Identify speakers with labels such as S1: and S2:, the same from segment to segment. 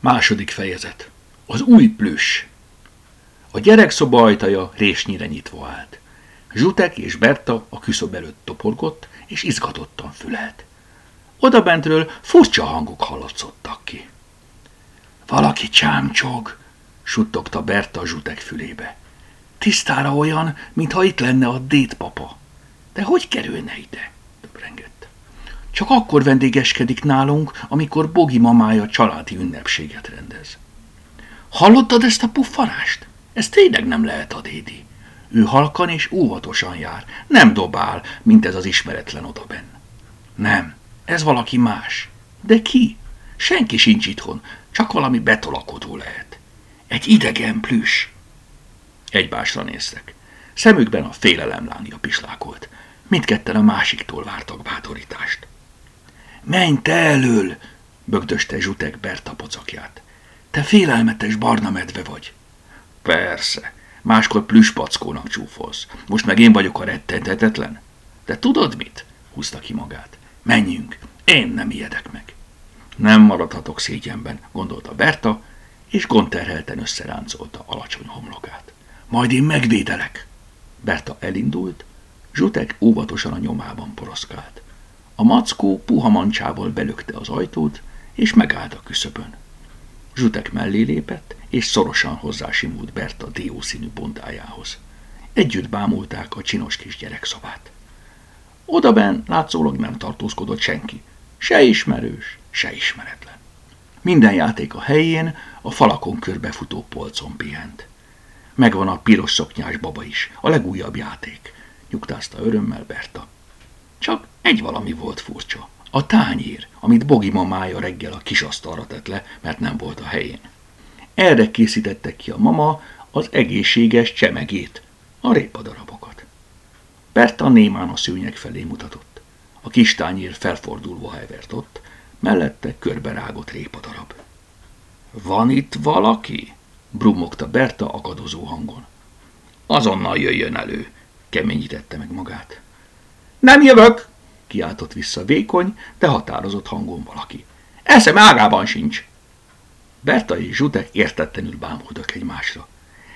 S1: Második fejezet. Az új plüss. A gyerekszoba ajtaja résnyire nyitva állt. Zsutek és Berta a küszöb előtt toporgott, és izgatottan fülelt. Odabentről furcsa hangok hallatszottak ki. Valaki csámcsog, suttogta Berta Zsutek fülébe. Tisztára olyan, mintha itt lenne a dédpapa. De hogy kerülne ide? Töprengett. Csak akkor vendégeskedik nálunk, amikor Bogi mamája családi ünnepséget rendez. Hallottad ezt a puffanást? Ez tényleg nem lehet a dédi. Ő halkan és óvatosan jár, nem dobál, mint ez az ismeretlen odabenn. Nem, ez valaki más. De ki? Senki sincs itthon, csak valami betolakodó lehet. Egy idegen plüss. Egymásra néztek. Szemükben a félelemlánia pislákolt. Mindketten a másiktól vártak bátorítást. Menj te elől, bögdöste Zsutek Berta pocakját. Te félelmetes barna medve vagy. Persze, máskor plüsspackónak csúfolsz. Most meg én vagyok a rettenthetetlen. De tudod mit? Húzta ki magát. Menjünk, én nem ijedek meg. Nem maradhatok szégyenben, gondolta Berta, és gondterhelten összeráncolta alacsony homlokát. Majd én megvédelek. Berta elindult, Zsutek óvatosan a nyomában poroszkált. A mackó puha mancsával belökte az ajtót, és megállt a küszöbön. Zsutek mellé lépett, és szorosan hozzásimult Berta diószínű bondájához. Együtt bámulták a csinos kis gyerekszobát. Odabenn látszólag nem tartózkodott senki, se ismerős, se ismeretlen. Minden játék a helyén, a falakon körbefutó polcon pihent. Megvan a piros szoknyás baba is, a legújabb játék, nyugtázta örömmel Berta. Csak egy valami volt furcsa. A tányér, amit Bogi mamája reggel a kisasztalra tett le, mert nem volt a helyén. Erre készítettek ki a mama az egészséges csemegét, a répadarabokat. Berta némán a szőnyeg felé mutatott. A kis tányér felfordulva hevert ott, mellette körberágott répadarab. Van itt valaki? Brummogta Berta akadozó hangon. Azonnal jöjjön elő, keményítette meg magát. Nem jövök, kiáltott vissza vékony, de határozott hangon valaki. Eszem ágában sincs. Berta és Zsutek értetlenül bámultak egymásra.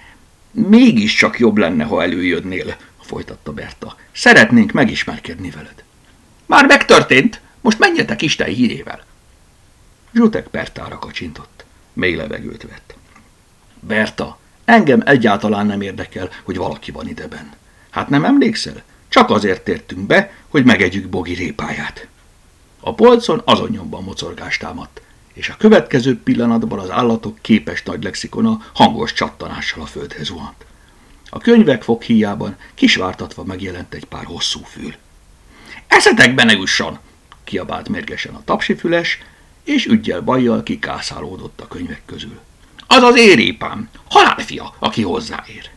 S1: Mégiscsak jobb lenne, ha előjönnél, folytatta Berta. Szeretnénk megismerkedni veled. Már megtörtént, most menjetek Isten hírével. Zsutek Bertára kacsintott. Mély levegőt vett. Berta, engem egyáltalán nem érdekel, hogy valaki van ideben. Hát nem emlékszel? Csak azért tértünk be, hogy megegyük Bogi répáját. A polcon azon nyomban mocorgás támadt, és a következő pillanatban az állatok képes nagy lexikona hangos csattanással a földre zuhant. A könyvek foghíjában kisvártatva megjelent egy pár hosszú fül. Eszetekbe ne jusson! Kiabált mérgesen a tapsifüles, és üggyel-bajjal kikászálódott a könyvek közül. Az az érépám, halálfia, aki hozzáér.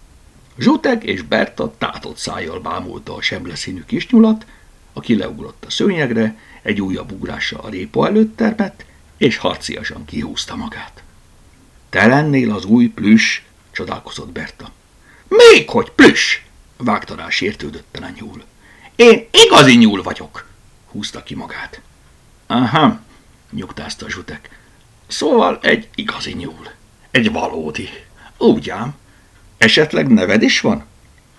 S1: Zsutek és Berta tátott szájjal bámulta a semleszínű kisnyulat, aki leugrott a szőnyegre, egy újabb ugrással a répa előtt termett, és harciasan kihúzta magát. Te lennél az új plüss, csodálkozott Berta. Méghogy plüss, vágta rá sértődötten a nyúl. Én igazi nyúl vagyok, húzta ki magát. Aha, nyugtázta Zsutek. Szóval egy igazi nyúl, egy valódi. Úgy ám, esetleg neved is van?